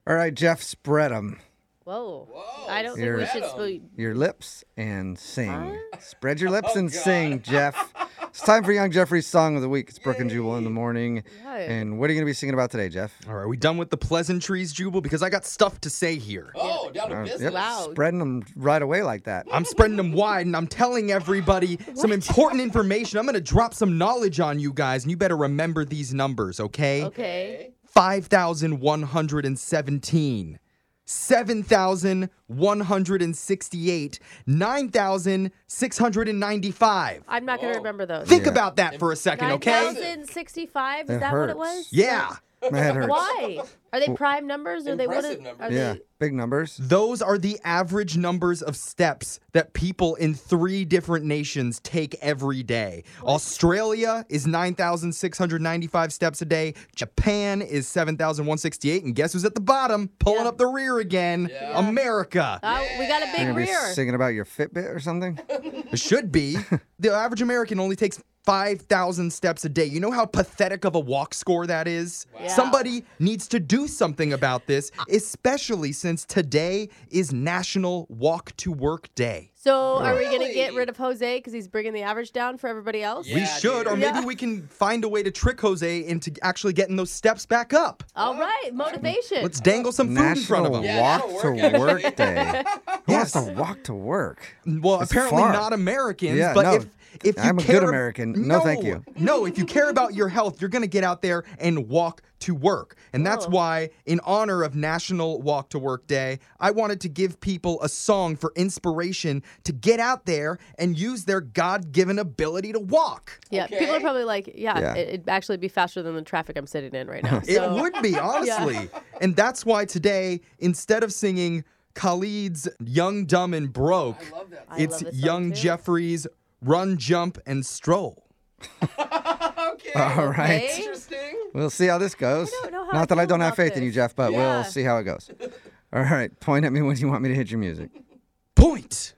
All right, Jeff, spread them. Whoa. I don't think we should speak. Your lips and sing. Spread your lips and sing, Jeff. It's time for Young Jeffrey's Song of the Week. It's Brooke and Jubal in the morning. And what are you going to be singing about today, Jeff? All right, we done with the pleasantries, Jubal? Because I got stuff to say here. Oh, down to business. Yep, Wow. spreading them right away like that. I'm spreading them wide, and I'm telling everybody some important information. I'm going to drop some knowledge on you guys, and you better remember these numbers, okay? Okay. 5,117. 7,168, 9,695. I'm not going to remember those. Think about that for a second, okay? 9,065? Is It that what it hurts. was? Yeah. My head hurts. Why? Are they prime numbers? Or they Impressive would numbers. Yeah, big numbers. Those are the average numbers of steps that people in 3 different nations take every day. Australia is 9,695 steps a day. Japan is 7,168. And guess who's at the bottom? Pulling up the rear again. Yeah. America. We got a You're big going to be rear. singing about your Fitbit or something? It should be. The average American only takes 5,000 steps a day. You know how pathetic of a walk score that is? Yeah. Somebody needs to do something about this, especially since today is National Walk to Work Day. So are we going to Really? get rid of Jose because he's bringing the average down for everybody else? We Yeah, should, dude. or maybe we can find a way to trick Jose into actually getting those steps back up. All right. Motivation. Let's dangle some food in front of National him. Yeah, Walk that'll to work, actually. Work Day. Who wants Yes. to walk to work? Well, It's apparently far. not Americans, Yeah, but no. if you I'm a care good American. No, thank you. No, if you care about your health, you're going to get out there and walk to work. And that's Whoa. why, in honor of National Walk to Work Day, I wanted to give people a song for inspiration to get out there and use their God-given ability to walk. Yeah, Okay. people are probably like, Yeah. it'd actually be faster than the traffic I'm sitting in right now. It So, would be, honestly. And that's why today, instead of singing Khalid's Young, Dumb, and Broke, I love that. I it's love this song Young too. Jeffrey's Run, Jump, and Stroll. Okay. All right. Okay. Interesting. We'll see how this goes. don't know how Not I that I feel don't have about faith in you, this. Jeff, but Yeah. we'll see how it goes. All right. Point at me when you want me to hit your music. Point!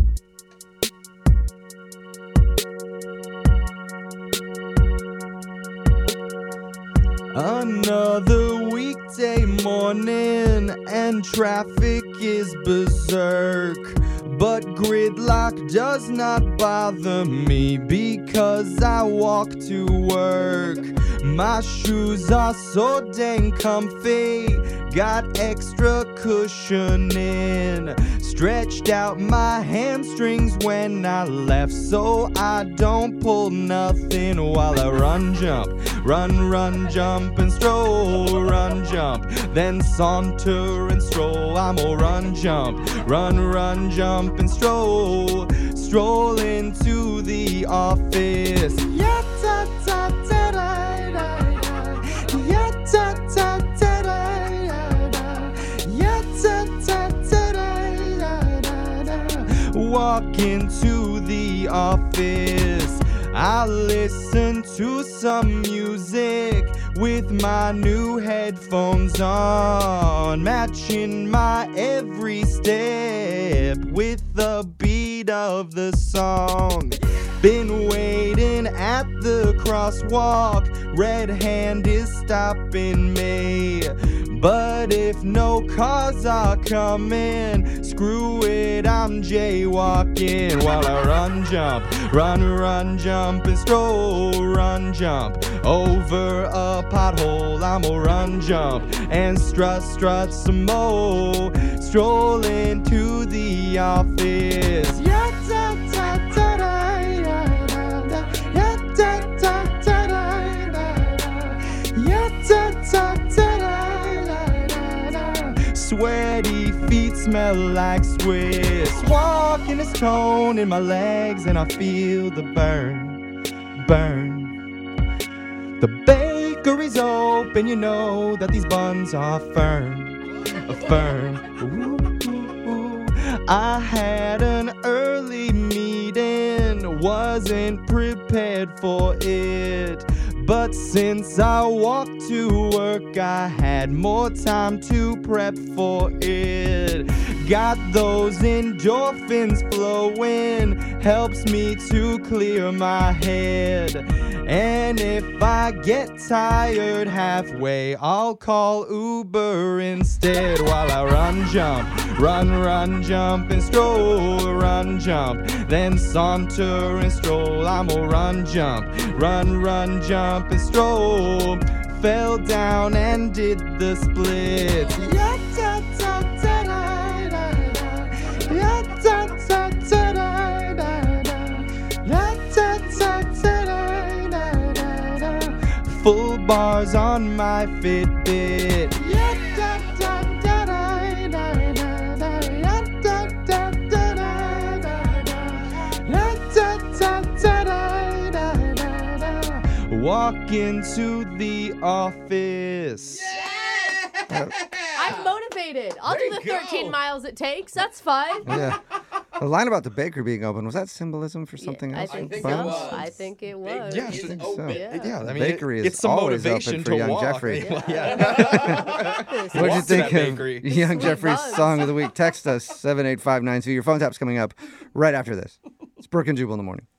Another weekday morning and traffic is berserk. But gridlock does not bother me because I walk to work. My shoes are so dang comfy, got extra cushioning. Stretched out my hamstrings when I left so I don't pull nothing while I run, jump, run, jump and stroll, run, jump, then saunter and stroll. I'm a run, jump, jump and stroll, stroll into the office. Yeah, ta ta ta da da, yeah, ta ta ta da da, yeah, ta ta ta da da. Walk into the office. I listen to some music with my new headphones on, matching my every step with the beat of the song. Been waiting at the crosswalk, red hand is stopping me. But if no cars are coming, screw it, I'm jaywalking while I run, jump, jump and stroll, run, jump over a pothole. I'm a run, jump and strut some more, stroll into the office. Yeah, ta ta ta da da da, yeah, ta ta ta da da da, yeah, ta ta ta da. Sweaty feet smell like Swiss. Walking is tone in my legs and I feel the burn. The bakery's open, you know that these buns are firm. Ooh, ooh, ooh. I had an early meeting, wasn't prepared for it. But since I walked to work, I had more time to prep for it. Got those endorphins flowing, helps me to clear my head. And if I get tired halfway, I'll call Uber instead. While I run, jump, jump and stroll, run, jump, then saunter and stroll. I'm a run, jump, jump and stroll. Fell down and did the splits. Full bars on my Fitbit. Walk into the office. I'm motivated. I'll do the 13 miles it takes. That's fine. Yeah. The line about the bakery being open, was that symbolism for something I else? think think so. it was. I think it was. Yeah, Bakery is so. open. Yeah, I mean, Bakery is it's some always motivation open for to young walk. Jeffrey. Yeah. What'd you Walk to think that of bakery. Young my Jeffrey's bugs. song of the week? Text us 78592. Your phone tap's coming up right after this. It's Brooke and Jubal in the morning.